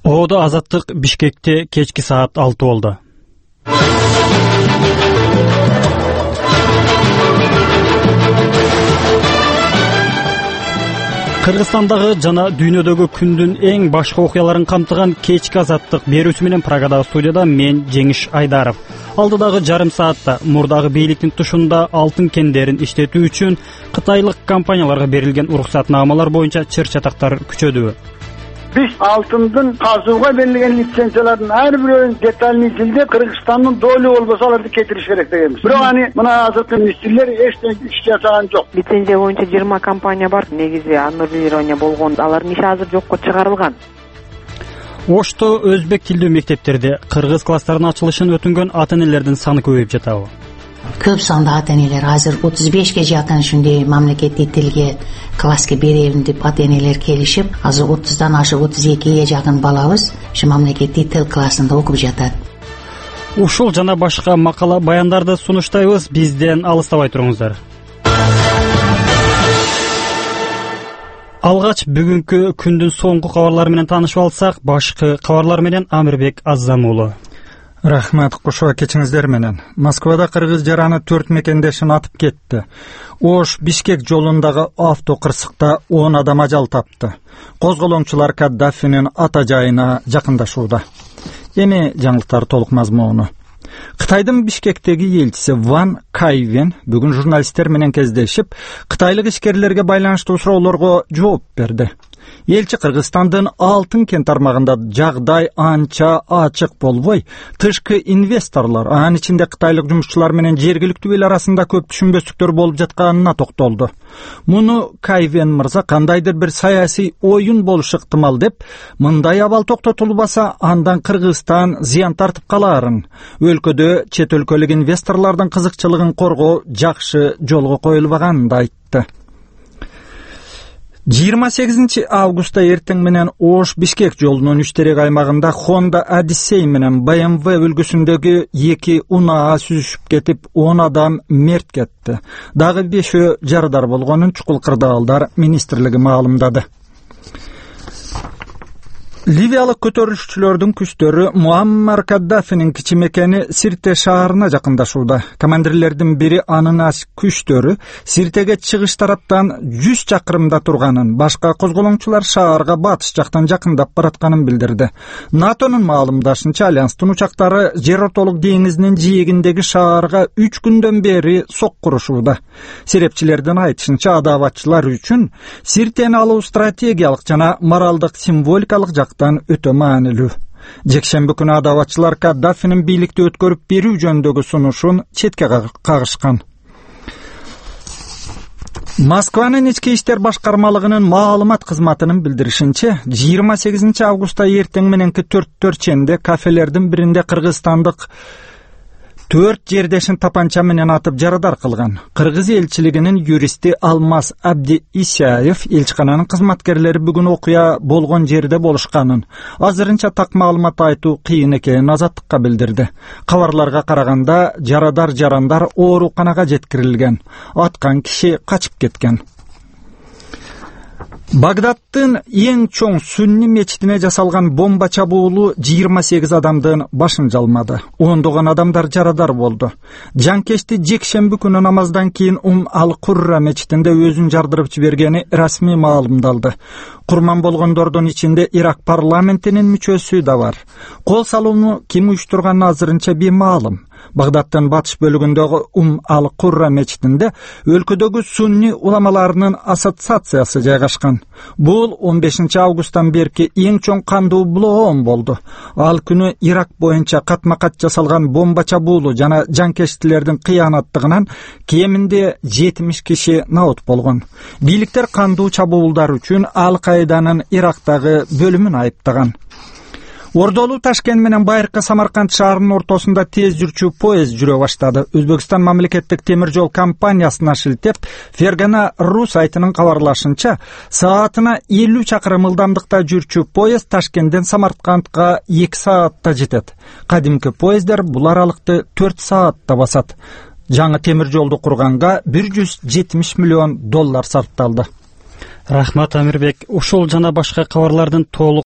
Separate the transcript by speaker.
Speaker 1: Оодо азаттык Бишкекте кечки саат 6 болду. Кыргызстандагы жана дүйнөдөгү күндүн эң башкы окуяларын камтыган кечки азаттык берүүсү менен Прагадагы студияда мен Жеңиш Айдаров. Алдыдагы жарым саатта мурдагы бийликтин тушунда алтын кендерин иштетүү үчүн кытайлык компанияларга берилген уруксатнамалар боюнча чыр-чатактар күчөдү.
Speaker 2: Biz altından kazığa verilen lisensiyaların her birinin detayını izleyip Kırgızistan'ın dolu olması alardı getiriş gerek demiş. Biro hani buna hazırlıklı ministrler eşten iş yasağı yok.
Speaker 3: Lisenziya boyunca 20 kompaniya бар. Негизи аннулирование болгон, алардын иши азыр жокко чыгарылган.
Speaker 1: Ошто өзбек тилдүү мектептерде кыргыз класстарынын ачылышын өтүнгөн ата-энелердин саны көбөйүп жатабы?
Speaker 4: Көп санда ата-энелер азыр 35ге жакын ушундай мамлекеттик тилге класска беребин деп ата-энелер келишип, азыр 30дан ашып 32ге жакын балабыз ушу мамлекеттик тил классында окуп жатат.
Speaker 1: Ушул жана башка макала баяндарды сунуштайбыз, бизден алыстабай туруңуздар. Алгач бүгүнкү күндүн соңку кабарлары менен таанышып алсак, башкы кабарлар менен Амирбек Аззам уулу.
Speaker 5: Рахмат, кошо кечиңиздер менен. Москвада кыргыз жараны 4 мекендешин атып кетти. Ош Бишкек жолундагы автокырсыкта 10 адам ажал тапты. Козголоңчулар Каддафинин ата жайына жакындашууда. Эми жаңылыктар толук мазмуну. Кытайдын Бишкектеги элчиси Ван Кайвен бүгүн журналисттер менен кездешип, кытайлык ишкерлерге байланыштуу суроолорго жооп берди. Элчи Кыргызстандын алтын кен тармагында жагдай анча ачык болбой, тышкы инвесторлор, анын ичинде кытайлык жумушчулар менен жергиликтүү эл арасында көп түшүнбөстүктөр болуп жатканына токтолду. Муну Кайвен мырза кандайдыр бир саясий оюн болушу ыктымал деп, мындай абал токтотулбаса андан Кыргызстан зыян тартып калаарын, өлкөдө чет өлкөлүк инвесторлордун кызыкчылыгын коргоо жакшы жолго коюлбаганын да айтты. 28 августта эртең менен Ош Бишкек жолунун үчтерек аймагында Honda Odyssey менен BMW үлгүсүндөгү 2 унаа сүзүшүп кетип, 10 адам мерт кетти. Дагы 5 жарадар болгонун чукул кырдаалдар министрлиги маалымдады. Ливиялык көтөрүлүшчүлөрдүн күчтөрү Муаммар Каддафинин кичи мекени Сирте шаарына жакындашууда. Командирлердин бири анын күчтөрү Сиртеге чыгыш тараптан 100 чакырымда турганын, башка козголоңчулар шаарга батыш жактан жакындап баратканын билдирди. НАТОнун маалымдашынча, альянстын учактары жер ортолук деңизинин жээгиндеги шаарга 3 күндөн бери соккурушууда. Серепчилердин айтышынча, адабатчылар үчүн Сиртени алуу стратегиялык жана моралдык символикалык өтө маанилүү. Жекшемби күнү адабатчылар Каддафинин бийликти өткөрүп берүү жөнүндөгү сунушун четке кагышкан. Москванын ички иштер башкармалыгынын маалымат кызматынын билдиришинче, 28 августта эртең мененки 4 ченде кафелердин биринде кыргызстандык 4 жердешин тапанча менен атып жарадар кылган. Кыргыз элчилигинин юристи Алмаз Абди Исаев элчикананын кызматкерлери бүгүн окуя болгон жерде болушканын, азырынча так маалымат айтуу кыйын экенин Азаттыкка билдирди. Кабарларга караганда жарандар ооруканага жеткирилген. Аткан киши качып кеткен. Багдадтын эң чоң сүнни мечитине жасалган бомба чабуулу 28 адамдын башын жалмады. Ондогон адамдар жарадар болду. Жанкешти жекшемби күнү намаздан кийин Ал-Курра мечитинде өзүн жардырып жибергени расмий маалымдалды. Курман болгондордун ичинде Ирак парламентинин мүчөсү да бар. Кол салууну ким уюштурганы азырынча беймаалым. Багдадтын батыш бөлүгүндөгү Ал-Курра мечитинде өлкөдөгү сунни уламаларынын ассоциациясы жайгашкан. Бул 15 августтан берки эң чоң кандуу блоом болду. Ал күнү Ирак боюнча катма-кат жасалган бомба чабуулу жана жанкештилердин кыянаттыгынан кеминде 70 киши наут болгон. Бийликтер кандуу чабуулдар үчүн Ал-Каиданын Ирактагы бөлүмүн айыптаган. Ордолу Ташкент менен байыркы Самарканд шаарынын ортосунда тез жүрчү поезд жүрө баштады. Өзбекстан мамлекеттик темир жол компаниясына шилтеп, Фергана Ру сайтынын кабарлашынча, саатына 50 чакырым ылдамдыкта жүрчү поезд Ташкенттен Самаркандга 2 саатта жетет. Кадимки поездер бул аралыкты 4 саатта басат. Жаңы темир жолду курганга $170 миллион сарпталды.
Speaker 1: Рахмат Амирбек. Ушул жана башка кабарлардын толук